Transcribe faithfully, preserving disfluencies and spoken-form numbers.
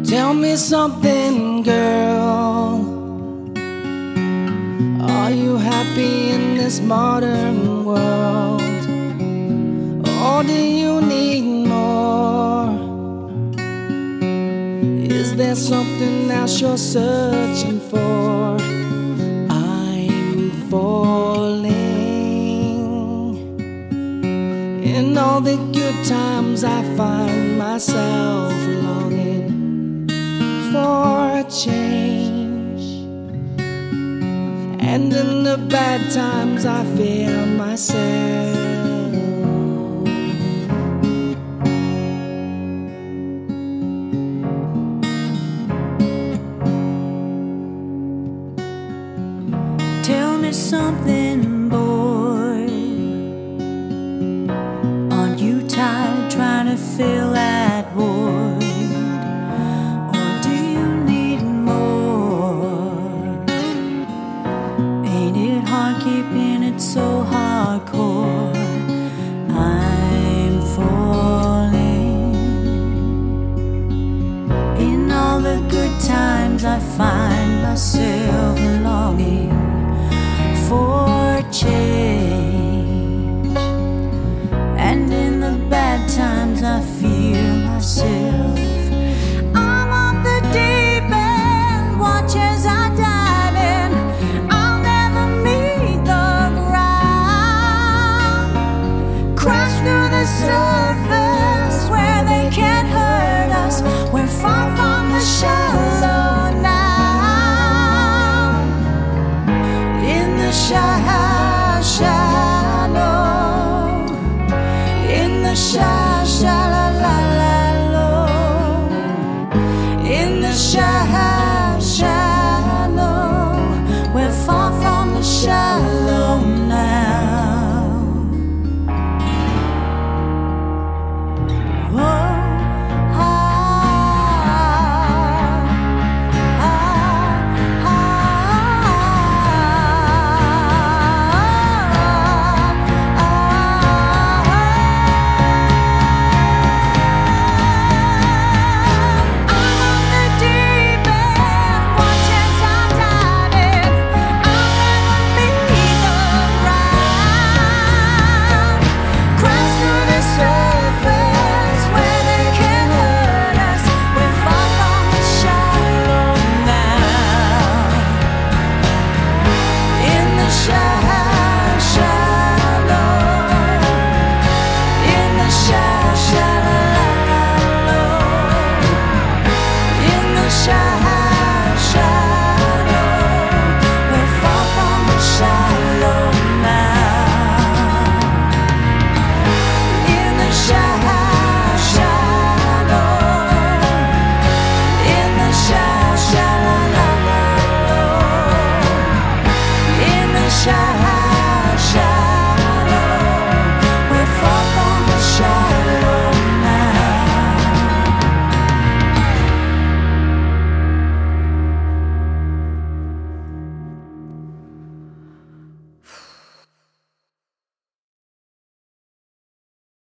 Tell me something, girl. Are you happy in this modern world? Or do you need more? Is there something else you're searching for? I'm falling. In all the good times I find myself longing for a change, and in the bad times I fear myself. Tell me something, boy. Aren't you tired trying to fill that void? Or do you need more? Ain't it hard keeping it so hardcore? I'm falling. In all the good times I find myself longing for change, and in the bad times I feel myself